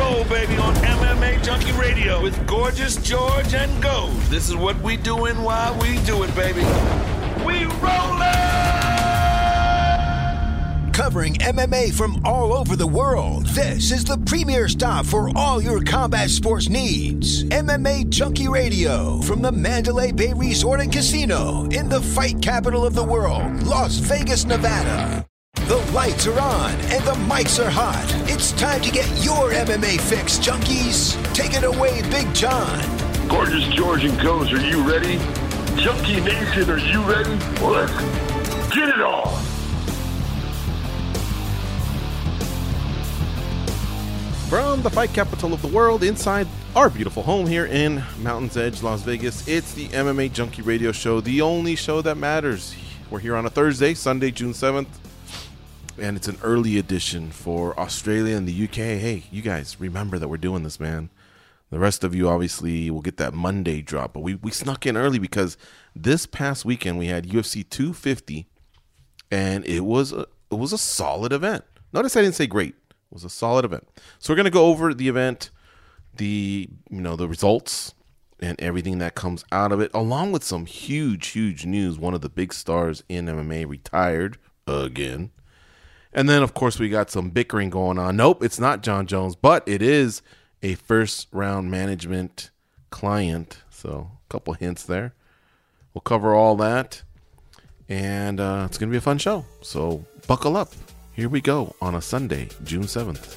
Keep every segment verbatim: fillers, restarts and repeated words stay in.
roll, baby, on M M A Junkie Radio with Gorgeous George and Gold. This is what we doing while we do it, baby. We rollin'! Covering M M A from all over the world, this is the premier stop for all your combat sports needs. M M A Junkie Radio from the Mandalay Bay Resort and Casino in the fight capital of the world, Las Vegas, Nevada. The lights are on and the mics are hot. It's time to get your M M A fix, junkies. Take it away, Big John. Gorgeous George and Goes, are you ready? Junkie Nation, are you ready? Well, let's get it on. From the fight capital of the world, inside our beautiful home here in Mountain's Edge, Las Vegas, it's the M M A Junkie Radio Show, the only show that matters. We're here on a Thursday, Sunday, June seventh, and it's an early edition for Australia and the U K. Hey, you guys, remember that we're doing this, man. The rest of you obviously will get that Monday drop, but we, we snuck in early because this past weekend we had U F C two fifty, and it was a, it was a solid event. Notice I didn't say great. It was a solid event. So we're going to go over the event, the you know the results, and everything that comes out of it, along with some huge, huge news. One of the big stars in M M A retired again. And then, of course, we got some bickering going on. Nope, it's not John Jones, but it is a first-round management client. So a couple hints there. We'll cover all that, and uh, it's going to be a fun show. So buckle up. Here we go on a Sunday, June seventh.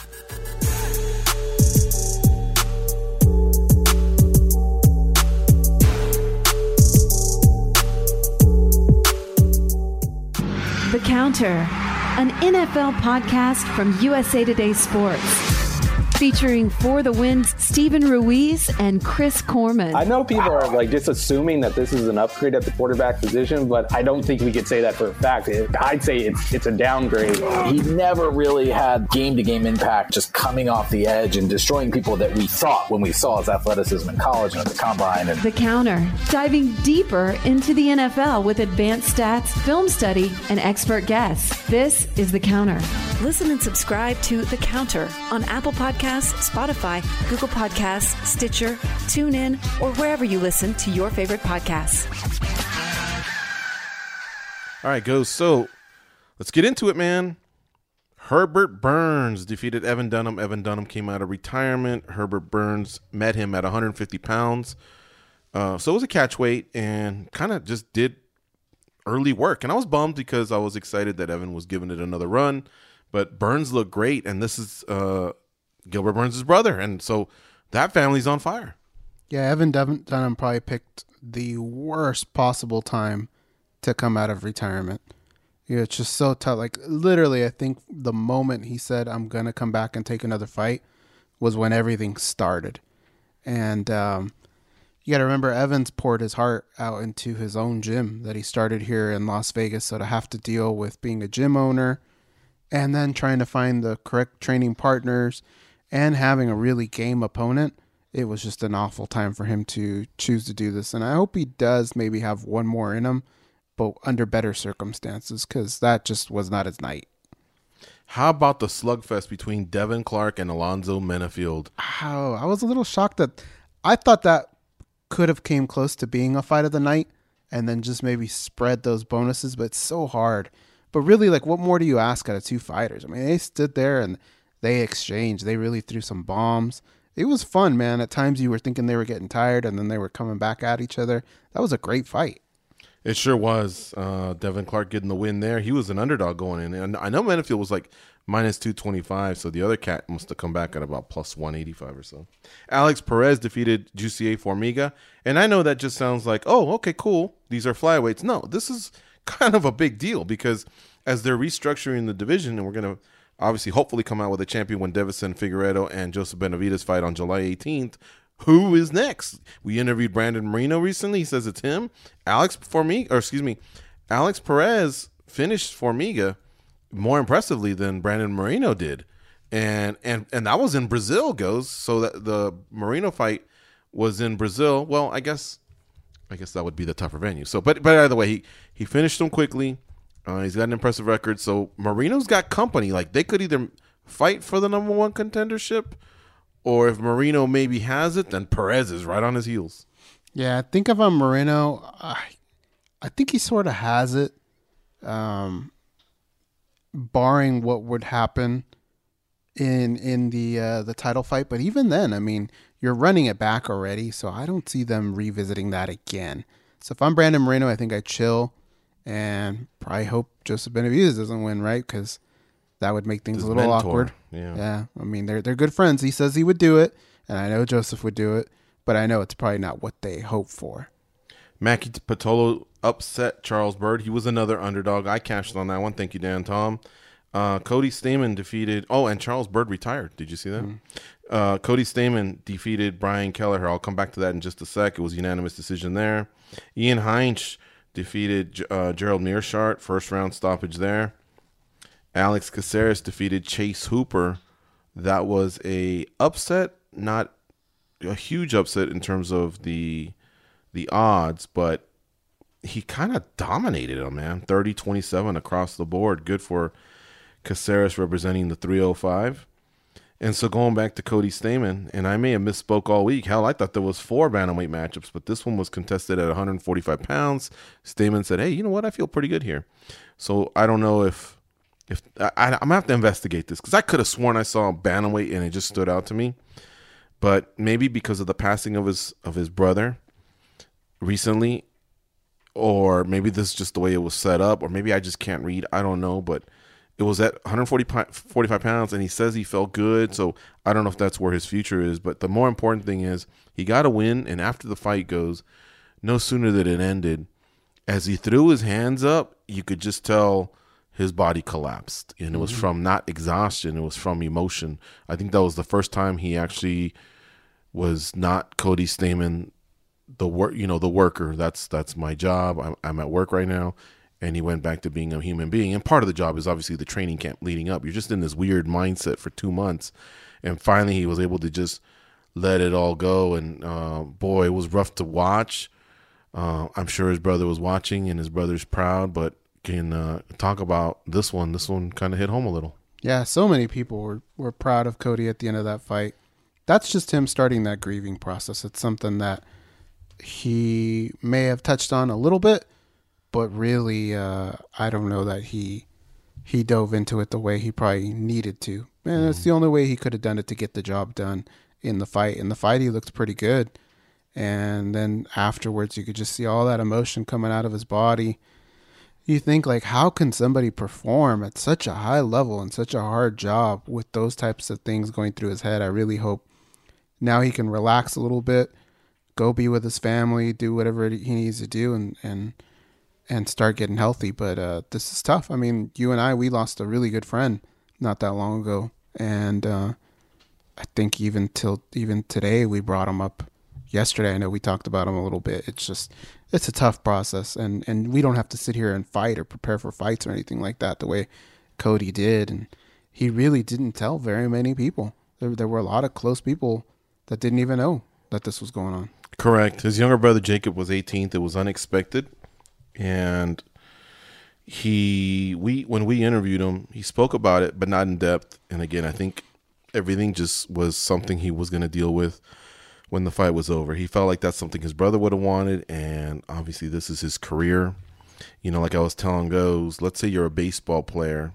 The Counter, an N F L podcast from U S A Today Sports. Featuring For the Win's Steven Ruiz and Chris Corman. I know people are like just assuming that this is an upgrade at the quarterback position, but I don't think we could say that for a fact. I'd say it's it's a downgrade. He never really had game-to-game impact, just coming off the edge and destroying people that we thought when we saw his athleticism in college and at the combine. And The Counter, diving deeper into the N F L with advanced stats, film study, and expert guests. This is The Counter. Listen and subscribe to The Counter on Apple Podcasts, Spotify, Google Podcasts, Stitcher, TuneIn, or wherever you listen to your favorite podcasts. All right, go. So let's get into it, man. Herbert Burns defeated Evan Dunham. Evan Dunham came out of retirement. Herbert Burns met him at one hundred fifty pounds. Uh, so it was a catch weight and kind of just did early work. And I was bummed because I was excited that Evan was giving it another run. But Burns looked great, and this is uh, Gilbert Burns' brother, and so that family's on fire. Yeah, Evan Dunham probably picked the worst possible time to come out of retirement. Yeah, it's just so tough. Like, literally, I think the moment he said, I'm going to come back and take another fight was when everything started. And um, you got to remember, Evans poured his heart out into his own gym that he started here in Las Vegas, so to have to deal with being a gym owner and then trying to find the correct training partners and having a really game opponent, it was just an awful time for him to choose to do this. And I hope he does maybe have one more in him, but under better circumstances, because that just was not his night. How about the slugfest between Devin Clark and Alonzo Menifield? Oh, I was a little shocked that I thought that could have came close to being a fight of the night and then just maybe spread those bonuses, but it's so hard. But really, like, what more do you ask out of two fighters? I mean, they stood there and they exchanged. They really threw some bombs. It was fun, man. At times you were thinking they were getting tired and then they were coming back at each other. That was a great fight. It sure was. Uh, Devin Clark getting the win there. He was an underdog going in. And I know Menifield was like minus two twenty-five, so the other cat must have come back at about plus one eighty-five or so. Alex Perez defeated Jussier Formiga. And I know that just sounds like, oh, okay, cool. These are flyweights. No, this is kind of a big deal because as they're restructuring the division, and we're going to obviously hopefully come out with a champion when Davison Figueiredo and Joseph Benavidez fight on July eighteenth. Who is next? We interviewed Brandon Moreno recently. He says it's him. Alex Formiga, or excuse me, Alex Perez finished Formiga more impressively than Brandon Moreno did. And and and that was in Brazil, goes. So that the Moreno fight was in Brazil. Well, I guess I guess that would be the tougher venue. So, but but either way, he he finished him quickly. Uh, he's got an impressive record. So Moreno's got company. Like, they could either fight for the number one contendership, or if Moreno maybe has it, then Perez is right on his heels. Yeah, I think if I'm Moreno, I, I think he sort of has it, um, barring what would happen in in the uh, the title fight. But even then, I mean, you're running it back already, so I don't see them revisiting that again. So if I'm Brandon Moreno, I think I chill and probably hope Joseph Benavidez doesn't win, right? Because that would make things His a little mentor. awkward. Yeah. yeah, I mean, they're they're good friends. He says he would do it, and I know Joseph would do it, but I know it's probably not what they hope for. Mackie Patolo upset Charles Byrd. He was another underdog. I cashed on that one. Thank you, Dan Tom. Uh, Cody Stamann defeated. Oh, and Charles Byrd retired. Did you see that? Mm. Uh, Cody Stamann defeated Brian Kelleher. I'll come back to that in just a sec. It was a unanimous decision there. Ian Heinz defeated uh, Gerald Meerschaert. First round stoppage there. Alex Caceres defeated Chase Hooper. That was a upset, not a huge upset in terms of the the odds, but he kind of dominated him, man. thirty twenty-seven across the board. Good for Caceres representing the three oh five. And so going back to Cody Stamann, and I may have misspoke all week. Hell, I thought there was four bantamweight matchups, but this one was contested at one forty-five pounds. Stamann said, hey, you know what? I feel pretty good here. So I don't know if, if I, I'm going to have to investigate this, because I could have sworn I saw a bantamweight and it just stood out to me. But maybe because of the passing of his of his brother recently, or maybe this is just the way it was set up, or maybe I just can't read. I don't know, but it was at one forty-five pounds, and he says he felt good, so I don't know if that's where his future is. But the more important thing is he got a win, and after the fight goes, no sooner did it ended, as he threw his hands up, you could just tell his body collapsed, and it was mm-hmm. from not exhaustion, it was from emotion. I think that was the first time he actually was not Cody Stamann, the work, you know, the worker. That's that's my job. I'm, I'm at work right now. And he went back to being a human being. And part of the job is obviously the training camp leading up. You're just in this weird mindset for two months. And finally he was able to just let it all go. And, uh, boy, it was rough to watch. Uh, I'm sure his brother was watching, and his brother's proud. But can uh, talk about this one. This one kind of hit home a little. Yeah, so many people were, were proud of Cody at the end of that fight. That's just him starting that grieving process. It's something that he may have touched on a little bit, but really, uh, I don't know that he he dove into it the way he probably needed to. And it's the only way he could have done it to get the job done in the fight. In the fight, he looked pretty good. And then afterwards, you could just see all that emotion coming out of his body. You think, like, how can somebody perform at such a high level and such a hard job with those types of things going through his head? I really hope now he can relax a little bit, go be with his family, do whatever he needs to do, and and and start getting healthy. But uh, this is tough. I mean, you and I, we lost a really good friend not that long ago. And uh, I think even till even today, we brought him up yesterday. I know we talked about him a little bit. It's just, it's a tough process. And, and we don't have to sit here and fight or prepare for fights or anything like that the way Cody did. And he really didn't tell very many people. There, there were a lot of close people that didn't even know that this was going on. Correct. His younger brother, Jacob, was eighteenth. It was unexpected. And he, we, when we interviewed him, he spoke about it, but not in depth. And again, I think everything just was something he was going to deal with when the fight was over. He felt like that's something his brother would have wanted. And obviously this is his career. You know, like I was telling Goes, let's say you're a baseball player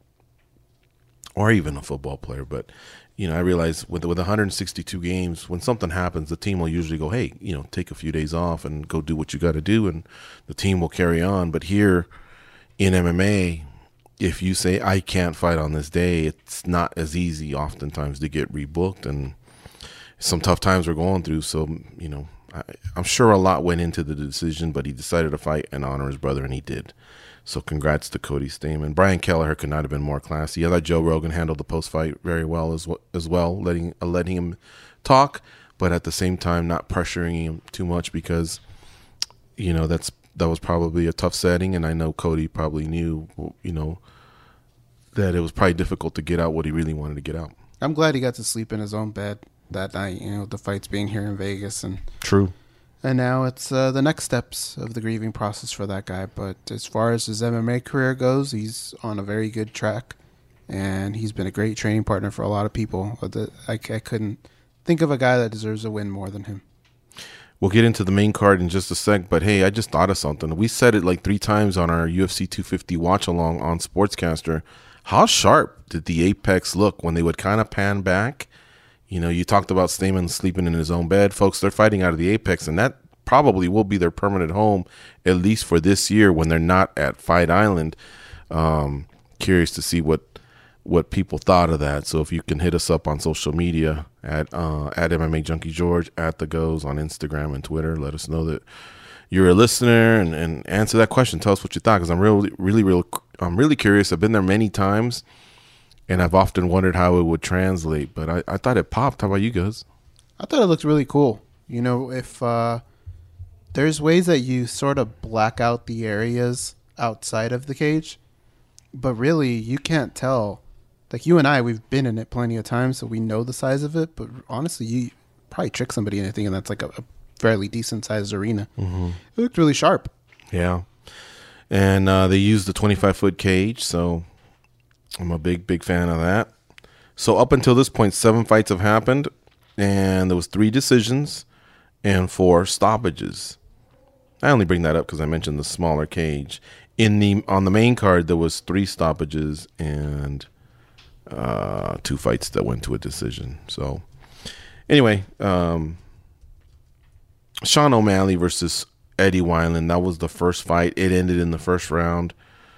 or even a football player, but you know, I realize with with one hundred sixty-two games, when something happens, the team will usually go, hey, you know, take a few days off and go do what you got to do, and the team will carry on. But here in M M A, if you say, I can't fight on this day, it's not as easy oftentimes to get rebooked, and some tough times we're going through. So, you know, I, I'm sure a lot went into the decision, but he decided to fight and honor his brother, and he did. So congrats to Cody Stamann. Brian Kelleher could not have been more classy. I thought Joe Rogan handled the post-fight very well as well, as well letting uh, letting him talk, but at the same time not pressuring him too much, because, you know, that's that was probably a tough setting, and I know Cody probably knew, you know, that it was probably difficult to get out what he really wanted to get out. I'm glad he got to sleep in his own bed that night, you know, the fights being here in Vegas. and True. And now it's uh, the next steps of the grieving process for that guy. But as far as his M M A career goes, he's on a very good track. and he's been a great training partner for a lot of people. I, I couldn't think of a guy that deserves a win more than him. We'll get into the main card in just a sec, but hey, I just thought of something. We said it like three times on our U F C two fifty watch along on Sportscaster. How sharp did the Apex look when they would kind of pan back? You know, you talked about Stamen sleeping in his own bed. Folks, they're fighting out of the Apex, and that probably will be their permanent home, at least for this year when they're not at Fight Island. Um, curious to see what what people thought of that. So if you can hit us up on social media at uh, at M M A Junkie George, at The Goes on Instagram and Twitter, let us know that you're a listener and, and answer that question. Tell us what you thought, because I'm really, really, real, I'm really curious. I've been there many times, and I've often wondered how it would translate. But I, I thought it popped. How about you guys? I thought it looked really cool. You know, if uh, there's ways that you sort of black out the areas outside of the cage, but really you can't tell. Like you and I, we've been in it plenty of times, so we know the size of it. But honestly, you probably trick somebody into thinking that's like a, a fairly decent sized arena. Mm-hmm. It looked really sharp. Yeah. And uh, they used the twenty-five foot cage, so I'm a big, big fan of that. So up until this point, seven fights have happened, and there was three decisions and four stoppages. I only bring that up because I mentioned the smaller cage. In the on the main card, there was three stoppages and uh, two fights that went to a decision. So anyway, um, Sean O'Malley versus Eddie Wineland. That was the first fight. It ended in the first round.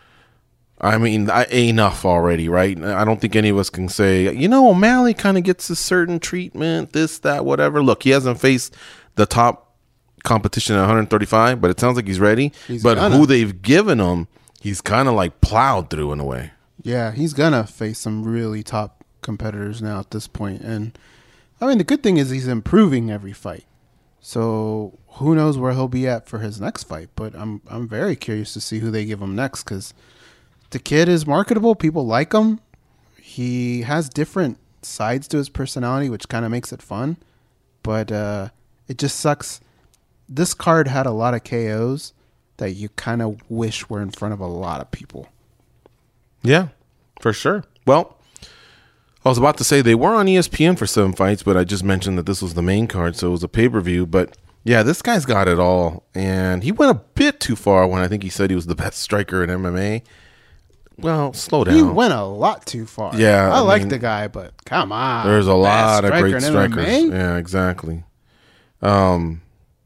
I mean, I, enough already, right? I don't think any of us can say, you know, O'Malley kind of gets a certain treatment, this, that, whatever. Look, he hasn't faced the top competition at one thirty-five, but it sounds like he's ready. He's but gonna. Who they've given him, he's kind of like plowed through in a way. Yeah, he's going to face some really top competitors now at this point. And, I mean, the good thing is he's improving every fight. So who knows where he'll be at for his next fight. But I'm I'm very curious to see who they give him next, because the kid is marketable. People like him. He has different sides to his personality, which kind of makes it fun. But uh, it just sucks. This card had a lot of K Os that you kind of wish were in front of a lot of people. Yeah, for sure. Well, I was about to say they were on E S P N for seven fights, but I just mentioned that this was the main card, so it was a pay-per-view. But yeah, this guy's got it all, and he went a bit too far when I think he said he was the best striker in M M A. Well, slow down. He went a lot too far. Yeah, I, I like mean, the guy, but come on. There's a lot of great strikers. M M A? Yeah, exactly. Um,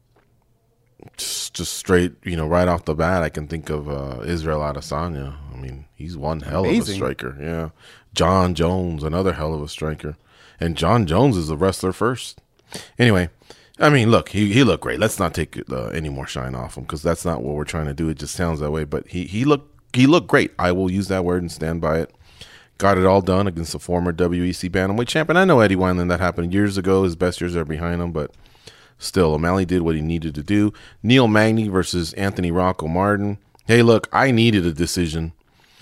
just, just straight, you know, right off the bat, I can think of uh, Israel Adesanya. I mean, he's one hell Amazing. of a striker. Yeah. John Jones, another hell of a striker. And John Jones is the wrestler first. Anyway, I mean, look, he, he looked great. Let's not take uh, any more shine off him, because that's not what we're trying to do. It just sounds that way. But he, he looked he looked great. I will use that word and stand by it. Got it all done against the former W E C Bantamweight champion. I know Eddie Wineland, that happened years ago. His best years are behind him, but still, O'Malley did what he needed to do. Neil Magny versus Anthony Rocco Martin. Hey, look, I needed a decision.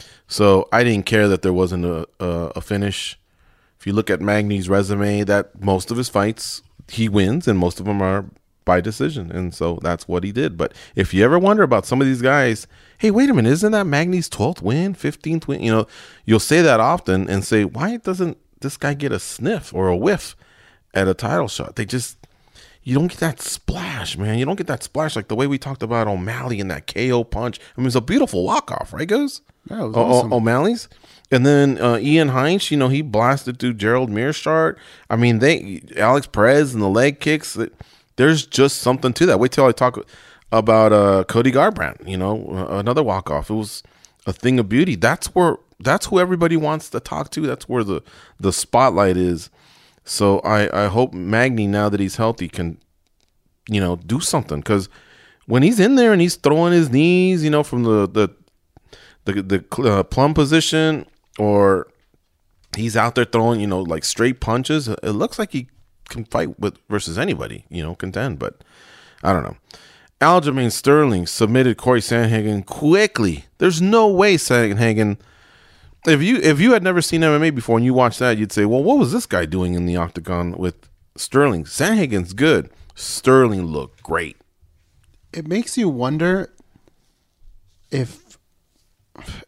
So I didn't care that there wasn't a, a, a finish. If you look at Magny's resume, that most of his fights he wins, and most of them are by decision, and so that's what he did. But if you ever wonder about some of these guys, hey, wait a minute, isn't that Magny's twelfth win, fifteenth win? You know, you'll say that often and say, why doesn't this guy get a sniff or a whiff at a title shot? They just, you don't get that splash, man. You don't get that splash like the way we talked about O'Malley and that K O punch. I mean, it's a beautiful walk-off, right, guys? Yeah, it was awesome. O- O'Malley's. And then uh, Ian Heinz, you know, he blasted through Gerald Mearshart. I mean, they Alex Perez and the leg kicks. There's just something to that. Wait till I talk about uh, Cody Garbrandt, you know, another walk-off. It was a thing of beauty. That's where that's who everybody wants to talk to. That's where the, the spotlight is. So I, I hope Magny, now that he's healthy, can, you know, do something. Because when he's in there and he's throwing his knees, you know, from the the the, the uh, plum position, or he's out there throwing, you know, like straight punches, it looks like he can fight with versus anybody, you know, contend. But I don't know. Aljamain Sterling submitted Corey Sandhagen quickly. There's no way Sandhagen, if you if you had never seen M M A before and you watched that, you'd say, well, what was this guy doing in the octagon with Sterling? Sandhagen's good. Sterling looked great. It makes you wonder if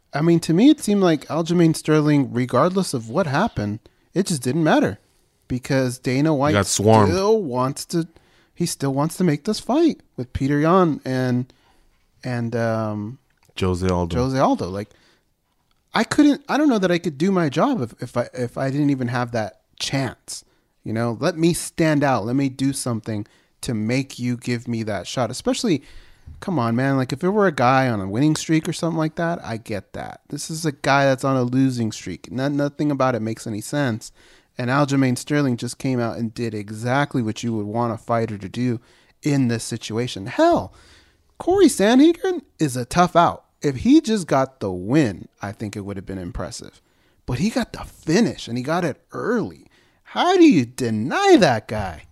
I mean, to me, it seemed like Aljamain Sterling, regardless of what happened, it just didn't matter because Dana White got swarmed. still wants to. He still wants to make this fight with Peter Yan and and um, Jose Aldo. Jose Aldo. Like, I couldn't. I don't know that I could do my job if, if I if I didn't even have that chance. You know, let me stand out. Let me do something to make you give me that shot. Especially, come on, man. Like, if it were a guy on a winning streak or something like that, I get that. This is a guy that's on a losing streak. Not, nothing about it makes any sense. And Aljamain Sterling just came out and did exactly what you would want a fighter to do in this situation. Hell, Corey Sandhagen is a tough out. If he just got the win, I think it would have been impressive. But he got the finish, and he got it early. How do you deny that guy?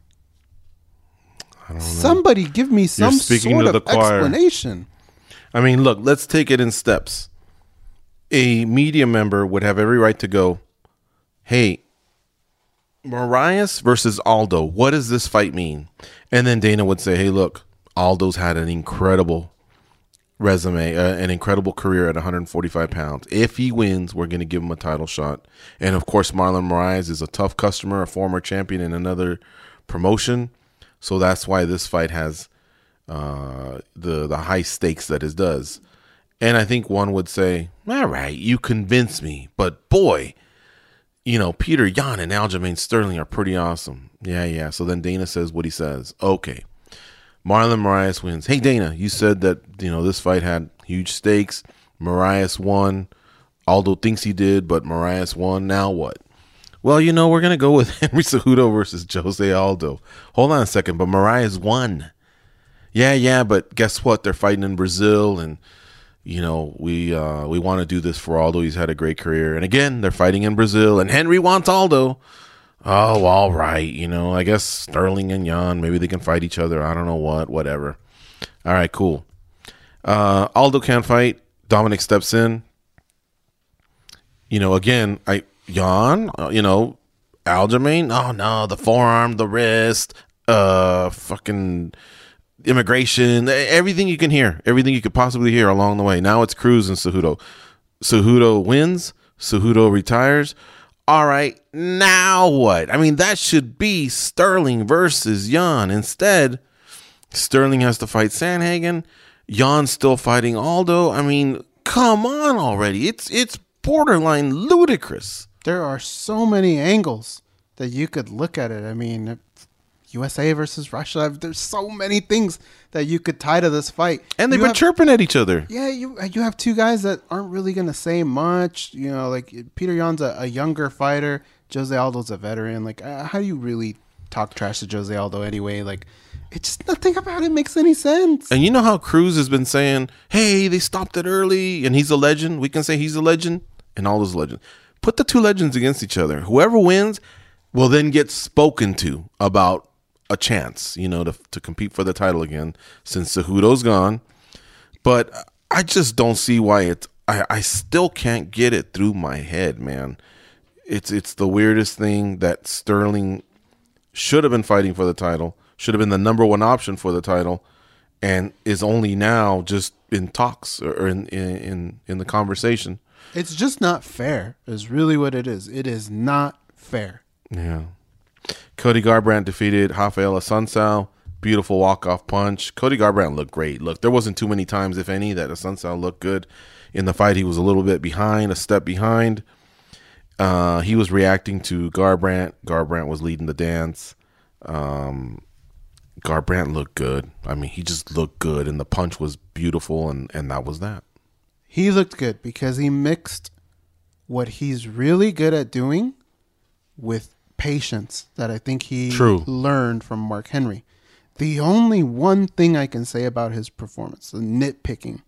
I don't know. Somebody give me some sort of explanation. I mean, look, let's take it in steps. A media member would have every right to go, hey, Moraes versus Aldo, what does this fight mean? And then Dana would say, hey, look, Aldo's had an incredible resume, uh, an incredible career at one forty-five pounds. If he wins, we're going to give him a title shot. And, of course, Marlon Moraes is a tough customer, a former champion in another promotion. So that's why this fight has uh, the the high stakes that it does. And I think one would say, all right, you convince me. But, boy, you know, Peter Yan and Aljamain Sterling are pretty awesome. Yeah, yeah. So then Dana says what he says. Okay. Marlon Moraes wins. Hey, Dana, you said that, you know, this fight had huge stakes. Moraes won. Aldo thinks he did, but Moraes won. Now what? Well, you know, we're going to go with Henry Cejudo versus Jose Aldo. Hold on a second, but Moraes won. Yeah, yeah, but guess what? They're fighting in Brazil, and, you know, we uh, we want to do this for Aldo. He's had a great career. And again, they're fighting in Brazil, and Henry wants Aldo. Oh, all right. You know, I guess Sterling and Yan, maybe they can fight each other. I don't know what, whatever. All right, cool. Uh, Aldo can't fight. Dominic steps in. You know, again, I Yan, uh, you know, Aljamain. Oh, no, the forearm, the wrist, uh, fucking immigration, everything you can hear, everything you could possibly hear along the way. Now it's Cruz and Cejudo. Cejudo wins. Cejudo retires. All right, now what? I mean, that should be Sterling versus Yan. Instead, Sterling has to fight Sandhagen. Jan's still fighting Aldo. I mean, come on already. It's it's borderline ludicrous. There are so many angles that you could look at it. I mean, U S A versus Russia. There's so many things that you could tie to this fight. And they've you been have, chirping at each other. Yeah, you you have two guys that aren't really going to say much. You know, like Peter Yan's a, a younger fighter. Jose Aldo's a veteran. Like, uh, how do you really talk trash to Jose Aldo anyway? Like, it's just nothing about it makes any sense. And you know how Cruz has been saying, hey, they stopped it early, and he's a legend. We can say he's a legend, and Aldo's a legend. Put the two legends against each other. Whoever wins will then get spoken to about a chance, you know, to to compete for the title again, since Cejudo's gone. But I just don't see why it's. I, I still can't get it through my head, man. It's it's the weirdest thing that Sterling should have been fighting for the title, should have been the number one option for the title, and is only now just in talks or in in in, in the conversation. It's just not fair. Is really what it is. It is not fair. Yeah. Cody Garbrandt defeated Rafael Assunção. Beautiful walk-off punch. Cody Garbrandt looked great. Look, there wasn't too many times, if any, that Assunção looked good. In the fight, he was a little bit behind, a step behind. Uh, he was reacting to Garbrandt. Garbrandt was leading the dance. Um, Garbrandt looked good. I mean, he just looked good, and the punch was beautiful, and, and that was that. He looked good because he mixed what he's really good at doing with patience that I think he True. learned from Mark Henry. The only one thing I can say about his performance, the nitpicking,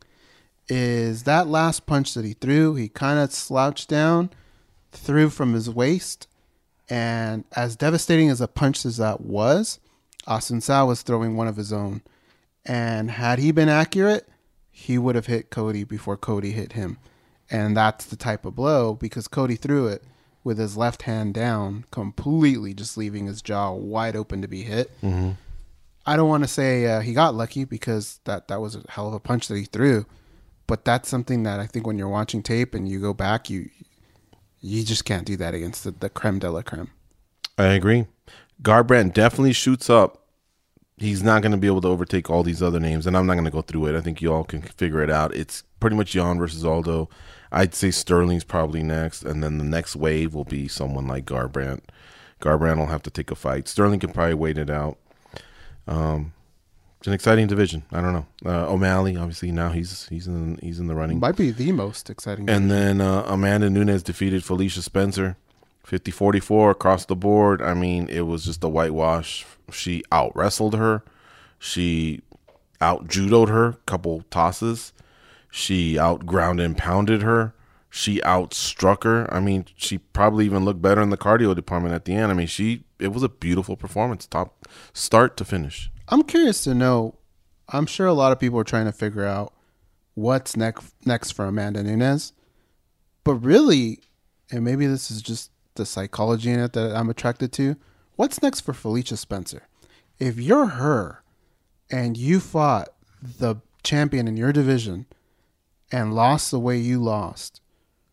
is that last punch that he threw, he kind of slouched down, threw from his waist, and as devastating as a punch as that was, Assunção was throwing one of his own. And had he been accurate, he would have hit Cody before Cody hit him. And that's the type of blow, because Cody threw it with his left hand down, completely just leaving his jaw wide open to be hit. Mm-hmm. I don't want to say uh, he got lucky, because that, that was a hell of a punch that he threw. But that's something that I think when you're watching tape and you go back, you you just can't do that against the, the creme de la creme. I agree. Garbrandt definitely shoots up. He's not going to be able to overtake all these other names, and I'm not going to go through it. I think you all can figure it out. It's pretty much Jan versus Aldo. I'd say Sterling's probably next, and then the next wave will be someone like Garbrandt. Garbrandt will have to take a fight. Sterling can probably wait it out. Um, it's an exciting division. I don't know. Uh, O'Malley, obviously, now he's he's in he's in the running. Might be the most exciting division. And then uh, Amanda Nunes defeated Felicia Spencer, fifty forty-four across the board. I mean, it was just a whitewash. She out wrestled her. She out judoed her, couple tosses. She out ground and pounded her. She out struck her. I mean, she probably even looked better in the cardio department at the end. I mean, she it was a beautiful performance, top start to finish. I'm curious to know. I'm sure a lot of people are trying to figure out what's next next for Amanda Nunes. But really, and maybe this is just the psychology in it that I'm attracted to, what's next for Felicia Spencer? If you're her and you fought the champion in your division and lost the way you lost,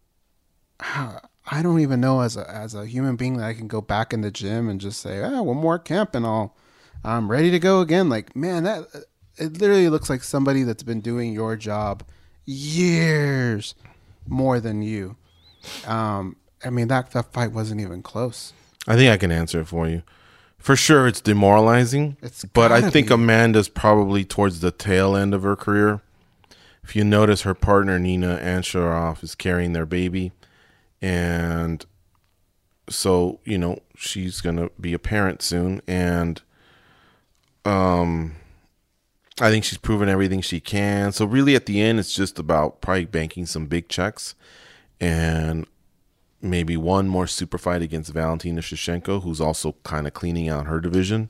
I don't even know as a as a human being that I can go back in the gym and just say, ah, one more camp and I'll I'm ready to go again. Like, man, that it literally looks like somebody that's been doing your job years more than you. Um, I mean, that, that fight wasn't even close. I think I can answer it for you. For sure, it's demoralizing. It's but I think be. Amanda's probably towards the tail end of her career. If you notice, her partner, Nina Ansharoff, is carrying their baby. And so, you know, she's going to be a parent soon. And um, I think she's proven everything she can. So really at the end, it's just about probably banking some big checks and maybe one more super fight against Valentina Shevchenko, who's also kind of cleaning out her division.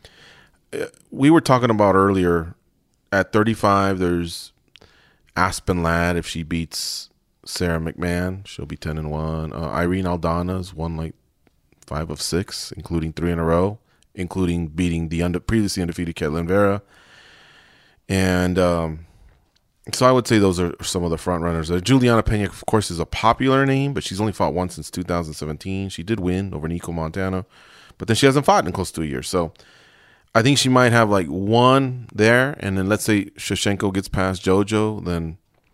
We were talking about earlier, at thirty-five, there's Aspen Ladd. If she beats Sarah McMahon, she'll be ten and one. Uh, Irene Aldana's won like five of six, including three in a row, including beating the under, previously undefeated Ketlin Vera. And um, so I would say those are some of the front runners. Uh, Juliana Pena, of course, is a popular name, but she's only fought once since two thousand seventeen. She did win over Nico Montano, but then she hasn't fought in close to a year. So I think she might have like one there, and then let's say Shevchenko gets past JoJo, then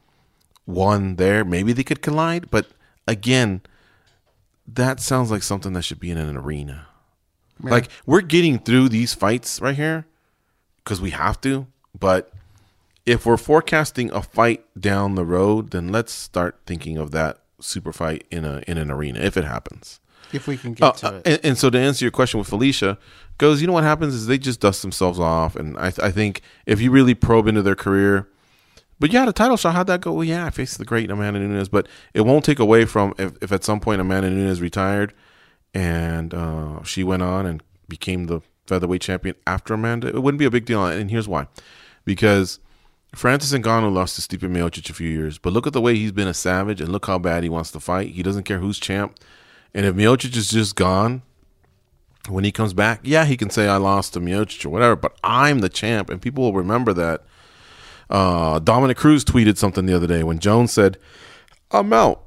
one there. Maybe they could collide, but again, that sounds like something that should be in an arena. Man. Like, we're getting through these fights right here because we have to, but if we're forecasting a fight down the road, then let's start thinking of that super fight in a in an arena if it happens. If we can get uh, to it. And, and so to answer your question with Felicia, goes, you know what happens is they just dust themselves off. And I, I think if you really probe into their career, but yeah, the title shot, how'd that go? Well, yeah, I faced the great Amanda Nunes, but it won't take away from if, if at some point Amanda Nunes retired and uh, she went on and became the featherweight champion after Amanda, it wouldn't be a big deal. And here's why. Because Francis Ngannou lost to Stipe Miocic a few years, but look at the way he's been a savage and look how bad he wants to fight. He doesn't care who's champ. And if Miocic is just gone, when he comes back, yeah, he can say I lost to Miocic or whatever, but I'm the champ, and people will remember that. Uh, Dominic Cruz tweeted something the other day when Jones said, I'm out.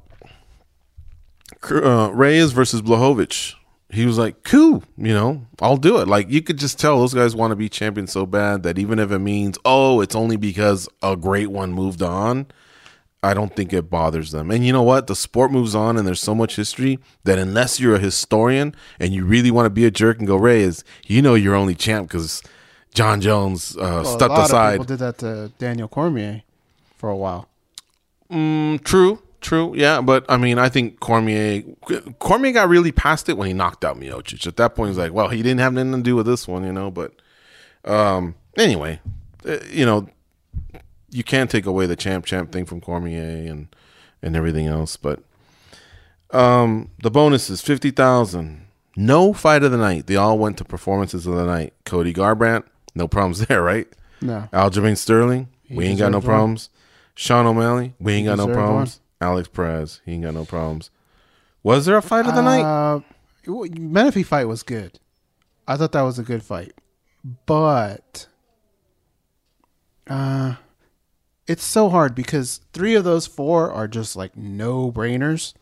Uh, Reyes versus Blachowicz. He was like, cool, you know, I'll do it. Like, you could just tell those guys want to be champions so bad that even if it means, oh, it's only because a great one moved on, I don't think it bothers them. And you know what? The sport moves on and there's so much history that unless you're a historian and you really want to be a jerk and go, Reyes, you know you're only champ because John Jones uh, well, stepped a lot aside. Of people did that to Daniel Cormier for a while. Mm, true, true. Yeah, but I mean, I think Cormier Cormier got really past it when he knocked out Miocic. At that point, he was like, well, he didn't have anything to do with this one, you know. But um, anyway, uh, you know, you can't take away the champ champ thing from Cormier and and everything else. But um, the bonus is fifty thousand. No fight of the night. They all went to performances of the night. Cody Garbrandt, no problems there, right? No. Aljamain Sterling, He we ain't got no deserved problems. Sean O'Malley, we ain't He got no deserved problems. Alex Perez, he ain't got no problems. Was there a fight of the night? Uh, Menifee fight was good. I thought that was a good fight. But uh, it's so hard because three of those four are just like no brainers.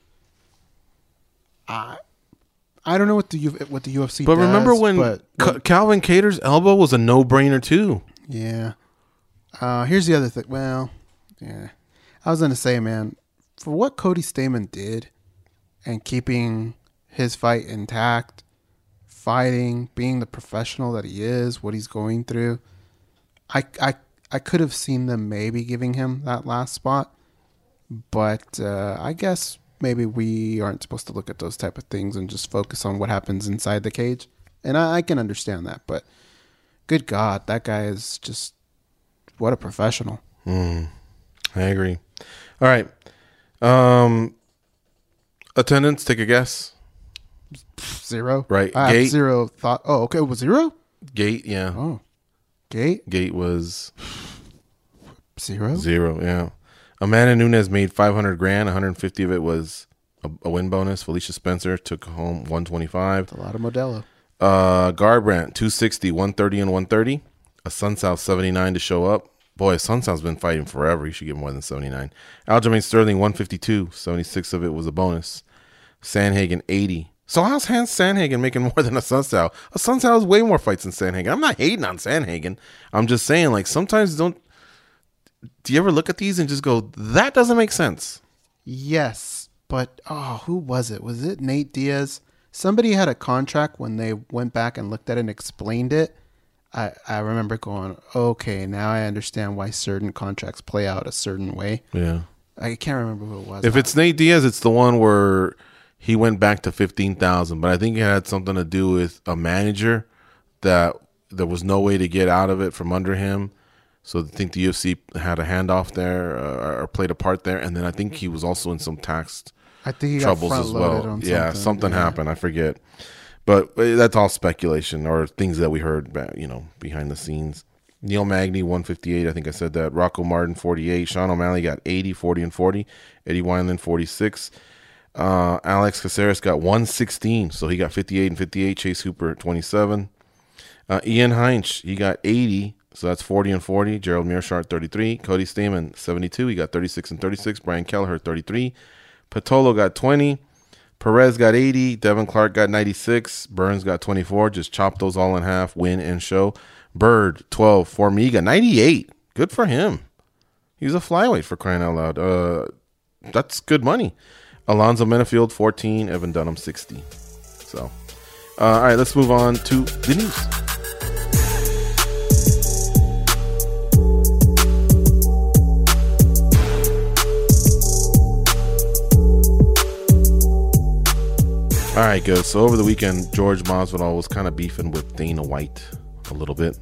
I I don't know what the U, what the U F C but does. Remember when but Ca- Calvin Kattar's elbow was a no brainer too. Yeah. Uh, here's the other thing. Well, yeah, I was gonna say, man, for what Cody Stamann did and keeping his fight intact, fighting, being the professional that he is, what he's going through, I I I could have seen them maybe giving him that last spot, but uh, I guess maybe we aren't supposed to look at those type of things and just focus on what happens inside the cage. And I, I can understand that, but good God, that guy is just, what a professional. Mm, I agree. All right. Um, attendance, take a guess. Zero. Right. I Gate. have zero thought. Oh, okay. It was zero? Gate, yeah. Oh. Gate? Gate was zero. Zero, yeah. Amanda Nunes made five hundred grand. one hundred fifty of it was a, a win bonus. Felicia Spencer took home one twenty-five. That's a lot of Modelo. Uh, Garbrandt two sixty, one thirty and one thirty. A Sun South seventy-nine to show up. Boy, Sun South's been fighting forever. He should get more than seventy-nine. Aljamain Sterling one fifty-two. seventy-six of it was a bonus. Sandhagen eighty. So how's Hans Sandhagen making more than a Sun South? A Sun South has way more fights than Sandhagen. I'm not hating on Sandhagen. I'm just saying, like, sometimes don't. Do you ever look at these and just go, that doesn't make sense? Yes, but oh, who was it? Was it Nate Diaz? Somebody had a contract when they went back and looked at it and explained it. I, I remember going, okay, now I understand why certain contracts play out a certain way. Yeah. I can't remember who it was. If it's Nate Diaz, it's the one where he went back to fifteen thousand, but I think it had something to do with a manager that there was no way to get out of it from under him. So I think the U F C had a handoff there uh, or played a part there. And then I think he was also in some tax I think he troubles got as well. on Yeah, something, something yeah. happened. I forget. But that's all speculation or things that we heard, you know, behind the scenes. Neil Magny, one fifty-eight. I think I said that. Rocco Martin, forty-eight. Sean O'Malley got eighty, forty, and forty. Eddie Wineland, forty-six. Uh, Alex Caceres got one sixteen. So he got fifty-eight and fifty-eight. Chase Hooper, twenty-seven. Uh, Ian Heinz, he got eighty. So that's forty and forty. Gerald Mearshart, thirty-three. Cody Stamann, seventy-two. He got thirty-six and thirty-six. Brian Kelleher, thirty-three. Patolo got twenty. Perez got eighty. Devin Clark got ninety-six. Burns got twenty-four. Just chop those all in half. Win and show. Bird, twelve. Formiga, ninety-eight. Good for him. He's a flyweight for crying out loud. Uh, that's good money. Alonzo Menafield, fourteen. Evan Dunham, sixty. So, uh, all right, let's move on to the news. All right, good. So over the weekend, George Masvidal was kind of beefing with Dana White a little bit.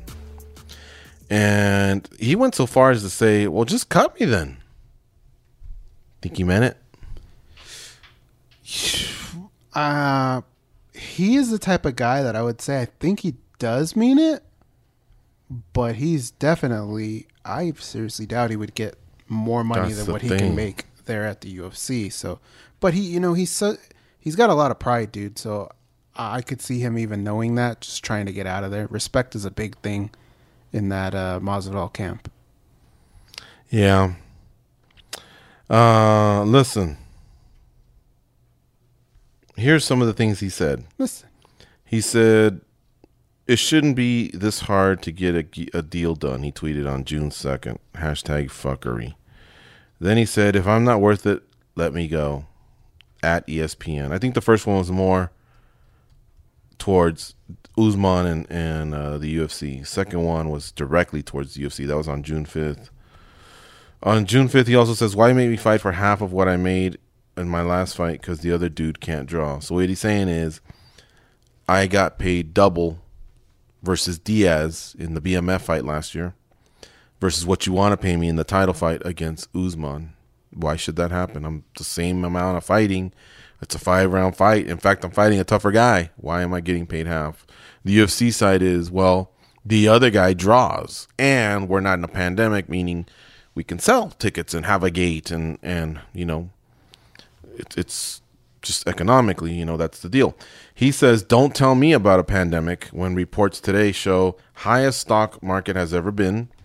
And he went so far as to say, well, just cut me then. Think he meant it? Uh, he is the type of guy that I would say I think he does mean it. But he's definitely, I seriously doubt he would get more money That's than the what he thing. can make there at the U F C. So, but he, you know, he's so... He's got a lot of pride, dude, so I could see him even knowing that, just trying to get out of there. Respect is a big thing in that uh, Masvidal camp. Yeah. Uh, listen. Here's some of the things he said. Listen. He said, it shouldn't be this hard to get a, a deal done, he tweeted on June second. Hashtag fuckery. Then he said, if I'm not worth it, let me go. At E S P N. I think the first one was more towards Usman and, and uh, the U F C. Second one was directly towards the U F C. That was on June fifth. On June fifth, he also says, why make me fight for half of what I made in my last fight because the other dude can't draw? So what he's saying is, I got paid double versus Diaz in the B M F fight last year versus what you want to pay me in the title fight against Usman. Why should that happen? I'm the same amount of fighting. It's a five-round fight. In fact, I'm fighting a tougher guy. Why am I getting paid half? The U F C side is, well, the other guy draws, and we're not in a pandemic, meaning we can sell tickets and have a gate, and, and you know, it, it's just economically, you know, that's the deal. He says, don't tell me about a pandemic when reports today show highest stock market has ever been,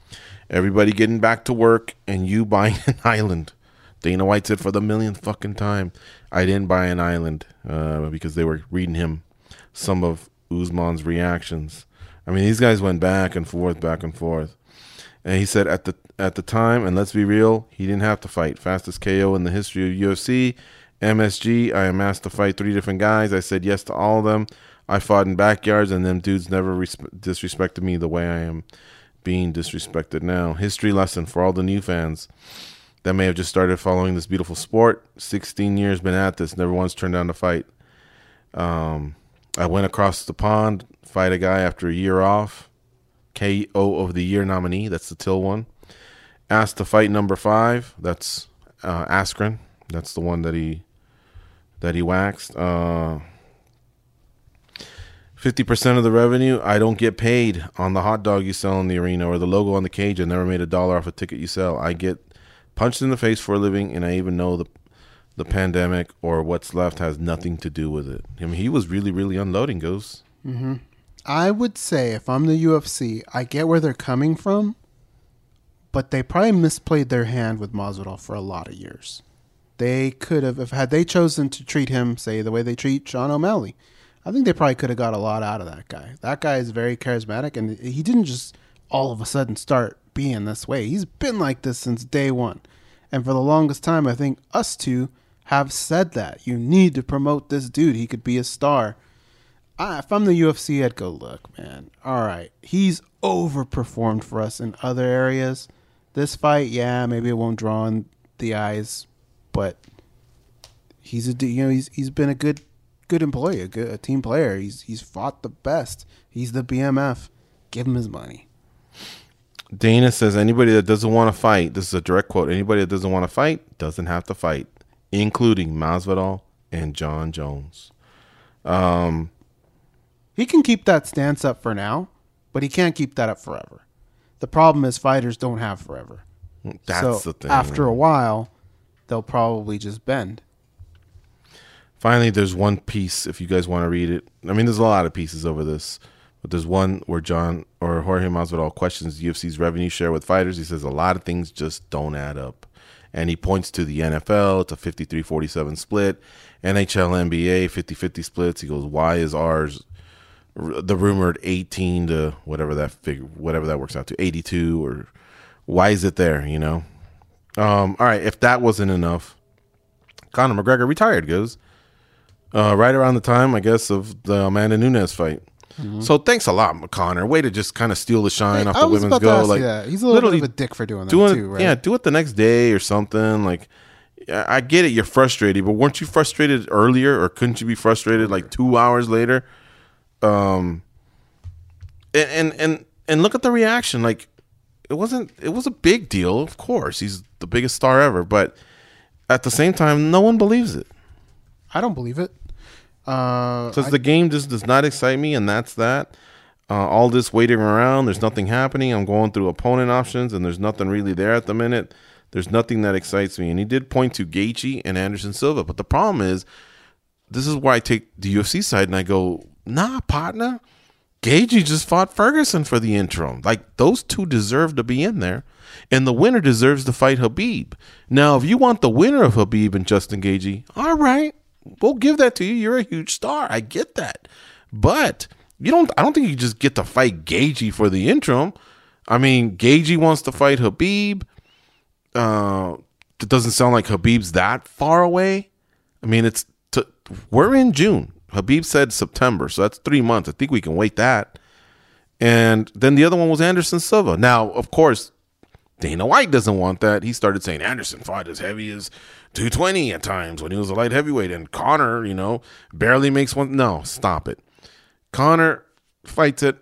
Everybody getting back to work and you buying an island. Dana White said for the millionth fucking time, I didn't buy an island uh, because they were reading him some of Usman's reactions. I mean, these guys went back and forth, back and forth. And he said at the at the time, and let's be real, he didn't have to fight. Fastest K O in the history of U F C. M S G, I am asked to fight three different guys. I said yes to all of them. I fought in backyards, and them dudes never res- disrespected me the way I am being disrespected now. History lesson for all the new fans that may have just started following this beautiful sport. sixteen years been at this, never once turned down to fight. Um, I went across the pond, fight a guy after a year off. K O of the year nominee, that's the Till one. Asked to fight number five, that's uh, Askren. That's the one that he that he waxed. Uh, fifty percent of the revenue, I don't get paid on the hot dog you sell in the arena or the logo on the cage. I never made a dollar off a ticket you sell. I get punched in the face for a living, and I even know the the pandemic or what's left has nothing to do with it. I mean, he was really, really unloading, Goes. Mm-hmm. I would say if I'm the U F C, I get where they're coming from, but they probably misplayed their hand with Masvidal for a lot of years. They could have, if had they chosen to treat him, say, the way they treat Sean O'Malley, I think they probably could have got a lot out of that guy. That guy is very charismatic, and he didn't just all of a sudden start being this way. He's been like this since day one. And for the longest time, I think us two have said that. You need to promote this dude. He could be a star. I, if I'm the U F C, I'd go, look, man, all right, he's overperformed for us in other areas. This fight, yeah, maybe it won't draw in the eyes, but he's a you know he's he's been a good good employee, a good a team player. He's he's fought the best. He's the B M F. Give him his money. Dana says anybody that doesn't want to fight, this is a direct quote, anybody that doesn't want to fight doesn't have to fight, including Masvidal and John Jones. Um, he can keep that stance up for now, but he can't keep that up forever. The problem is fighters don't have forever. That's so the thing. After a while, they'll probably just bend. Finally, there's one piece, if you guys want to read it. I mean, there's a lot of pieces over this, but there's one where John or Jorge Masvidal questions the U F C's revenue share with fighters. He says a lot of things just don't add up. And he points to the N F L. It's a fifty-three forty-seven split. N H L, N B A, fifty-fifty splits. He goes, why is ours the rumored eighteen to whatever that figure, whatever that works out to, eighty-two, or why is it there, you know? Um, all right, if that wasn't enough, Conor McGregor retired, Goes. Uh, right around the time, I guess, of the Amanda Nunes fight. Mm-hmm. So thanks a lot, Conor. Way to just kind of steal the shine hey, off the women's go. Like that. He's a little bit of a dick for doing that doing too, right? Yeah, do it the next day or something. Like, I get it, you're frustrated, but weren't you frustrated earlier, or couldn't you be frustrated like two hours later? Um, and and and, and look at the reaction. Like, it wasn't. It was a big deal, of course. He's the biggest star ever, but at the same time, no one believes it. I don't believe it. Uh, Says the game just does not excite me, and that's that. Uh, all this waiting around, there's nothing happening. I'm going through opponent options, and there's nothing really there at the minute. There's nothing that excites me. And he did point to Gaethje and Anderson Silva, but the problem is, this is where I take the U F C side and I go, nah, partner. Gaethje just fought Ferguson for the interim. Like, those two deserve to be in there, and the winner deserves to fight Khabib. Now, if you want the winner of Khabib and Justin Gaethje, all right, we'll give that to you. You're a huge star. I get that. But you don't I don't think you just get to fight Gaethje for the interim. I mean, Gaethje wants to fight Khabib. Uh, it doesn't sound like Khabib's that far away. I mean, it's t- we're in June. Khabib said September, so that's three months. I think we can wait that. And then the other one was Anderson Silva. Now, of course, Dana White doesn't want that. He started saying Anderson fought as heavy as two twenty at times when he was a light heavyweight, and Conor, you know, barely makes one. No, stop it. Conor fights at,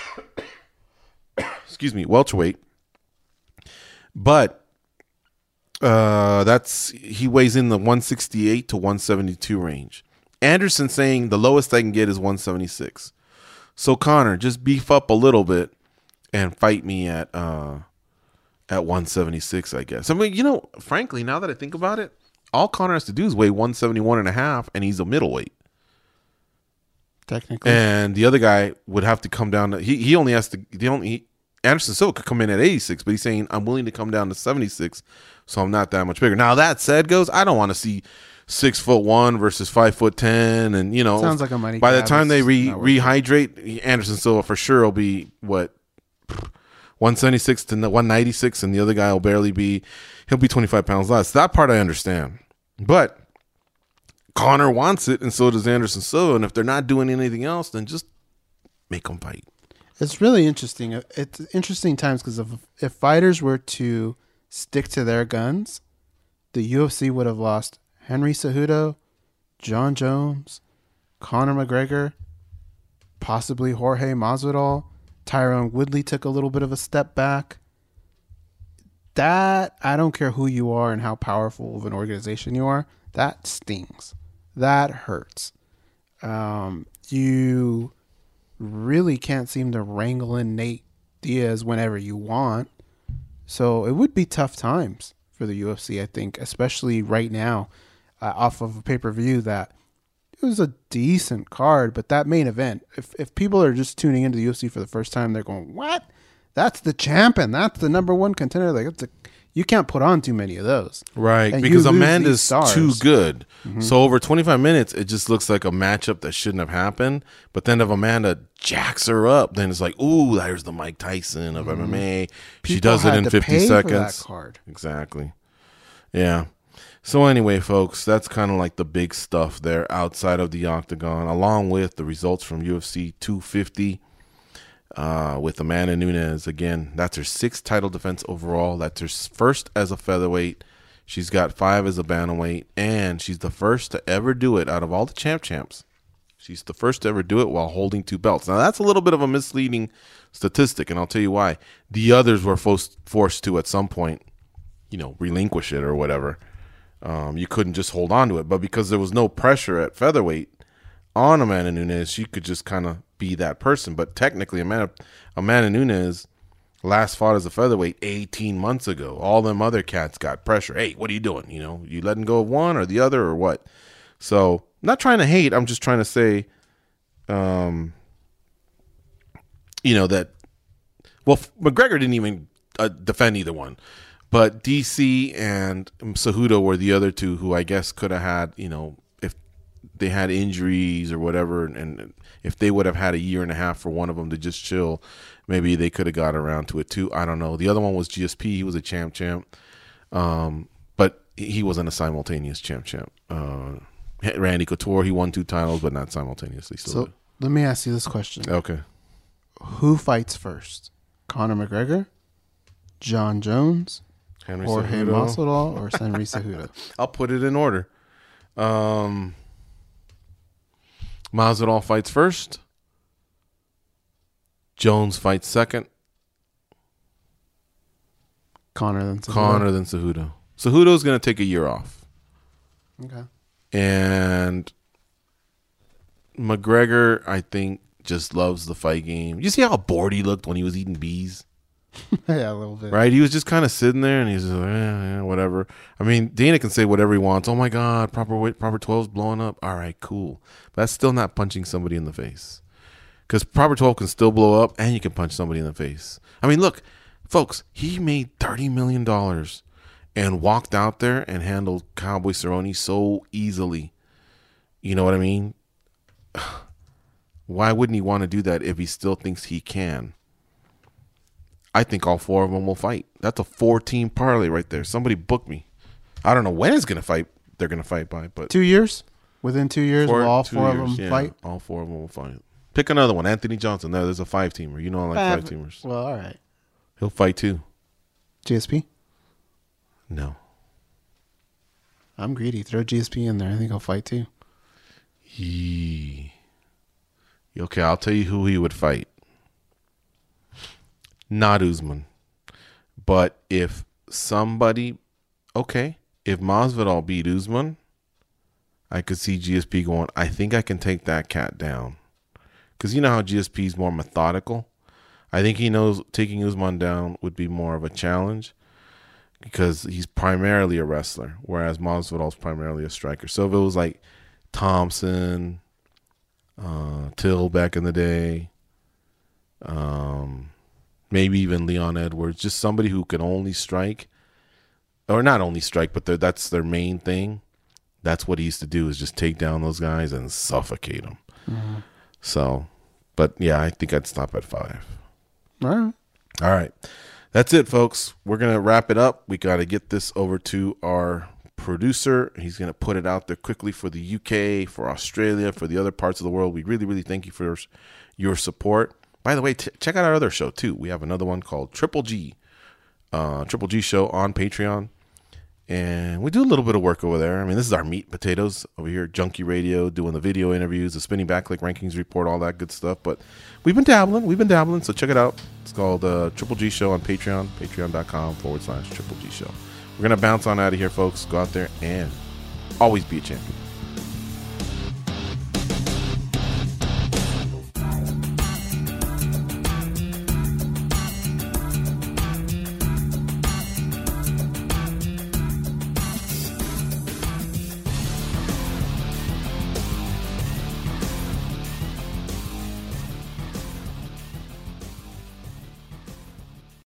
excuse me, welterweight, but uh, that's he weighs in the one sixty-eight to one seventy-two range. Anderson saying the lowest I can get is one seventy-six. So Conor, just beef up a little bit and fight me at uh, at one seventy-six, I guess. I mean, you know, frankly, now that I think about it, all Conor has to do is weigh one seventy-one and a half, and he's a middleweight. Technically. And the other guy would have to come down to, he, he only has to, the only, he, Anderson Silva could come in at eighty-six, but he's saying I'm willing to come down to seventy-six, so I'm not that much bigger. Now that said, goes I don't want to see six foot one versus five foot ten, and you know, sounds like a money. By the time they re rehydrate, Anderson Silva for sure will be what one seventy-six to one ninety-six, and the other guy will barely be. He'll be twenty-five pounds less. That part I understand, but Conor wants it, and so does Anderson Silva. And if they're not doing anything else, then just make them fight. It's really interesting. It's interesting times because if if fighters were to stick to their guns, the U F C would have lost Henry Cejudo, John Jones, Conor McGregor, possibly Jorge Masvidal. Tyron Woodley took a little bit of a step back. That, I don't care who you are and how powerful of an organization you are, that stings. That hurts. Um, you really can't seem to wrangle in Nate Diaz whenever you want. So it would be tough times for the U F C, I think, especially right now. Uh, off of a pay-per-view that it was a decent card, but that main event, if if people are just tuning into the U F C for the first time, they're going, what? That's the champion. That's the number one contender. Like it's a, you can't put on too many of those. Right, and because Amanda's too good. Mm-hmm. So over twenty-five minutes, it just looks like a matchup that shouldn't have happened. But then if Amanda jacks her up, then it's like, ooh, there's the Mike Tyson of mm-hmm. M M A. She people does it in fifty seconds. For that card. Exactly. Yeah. So anyway, folks, that's kind of like the big stuff there outside of the octagon, along with the results from U F C two fifty uh, with Amanda Nunes. Again, that's her sixth title defense overall. That's her first as a featherweight. She's got five as a bantamweight, and she's the first to ever do it out of all the champ champs. She's the first to ever do it while holding two belts. Now, that's a little bit of a misleading statistic, and I'll tell you why. The others were forced, forced to, at some point, you know, relinquish it or whatever. Um, you couldn't just hold on to it. But because there was no pressure at featherweight on Amanda Nunes, she could just kind of be that person. But technically, Amanda, Amanda Nunes last fought as a featherweight eighteen months ago. All them other cats got pressure. Hey, what are you doing? You know, you letting go of one or the other or what? So, not trying to hate. I'm just trying to say, um, you know, that, well, McGregor didn't even uh, defend either one. But D C and Cejudo were the other two who I guess could have had, you know, if they had injuries or whatever, and if they would have had a year and a half for one of them to just chill, maybe they could have got around to it too. I don't know. The other one was G S P. He was a champ champ. Um, but he wasn't a simultaneous champ champ. Uh, Randy Couture, he won two titles, but not simultaneously. So, so let me ask you this question. Okay. Who fights first? Conor McGregor? John Jones? Henry Jorge Masvidal or Henry Cejudo? I'll put it in order. Um, Masvidal fights first. Jones fights second. Conor then Cejudo. Conor then Cejudo. Cejudo's going to take a year off. Okay. And McGregor, I think, just loves the fight game. You see how bored he looked when he was eating bees? Yeah, a little bit. Right? He was just kind of sitting there, and he's just like, yeah, yeah, whatever. I mean, Dana can say whatever he wants. Oh, my God, proper weight, proper twelve's blowing up. All right, cool. But that's still not punching somebody in the face. Because proper twelve can still blow up, and you can punch somebody in the face. I mean, look, folks, he made thirty million dollars and walked out there and handled Cowboy Cerrone so easily. You know what I mean? Why wouldn't he want to do that if he still thinks he can? I think all four of them will fight. That's a four-team parlay right there. Somebody book me. I don't know when it's gonna fight. They're gonna fight by, but two years. Within two years, four, will all two four years, of them yeah, fight? All four of them will fight. Pick another one. Anthony Johnson. There, there's a five-teamer. You know I like Uh, five-teamers. Well, all right. He'll fight too. G S P? No. I'm greedy. Throw G S P in there. I think I'll fight too. Yee. Okay, I'll tell you who he would fight. Not Usman. But if somebody, okay, if Masvidal beat Usman, I could see G S P going, I think I can take that cat down. Because you know how G S P is more methodical? I think he knows taking Usman down would be more of a challenge because he's primarily a wrestler, whereas Masvidal is primarily a striker. So if it was like Thompson, uh, Till back in the day, um, maybe even Leon Edwards, just somebody who can only strike, or not only strike, but that's their main thing. That's what he used to do, is just take down those guys and suffocate them. Mm-hmm. So, but yeah, I think I'd stop at five. All right. All right. That's it, folks. We're going to wrap it up. We got to get this over to our producer. He's going to put it out there quickly for the U K, for Australia, for the other parts of the world. We really, really thank you for your support. By the way, t- check out our other show, too. We have another one called Triple G, uh, Triple G Show on Patreon. And we do a little bit of work over there. I mean, this is our meat and potatoes over here, Junkie Radio, doing the video interviews, the spinning back click rankings report, all that good stuff. But we've been dabbling. We've been dabbling. So check it out. It's called uh, Triple G Show on Patreon, patreon.com forward slash Triple G Show. We're going to bounce on out of here, folks. Go out there and always be a champion.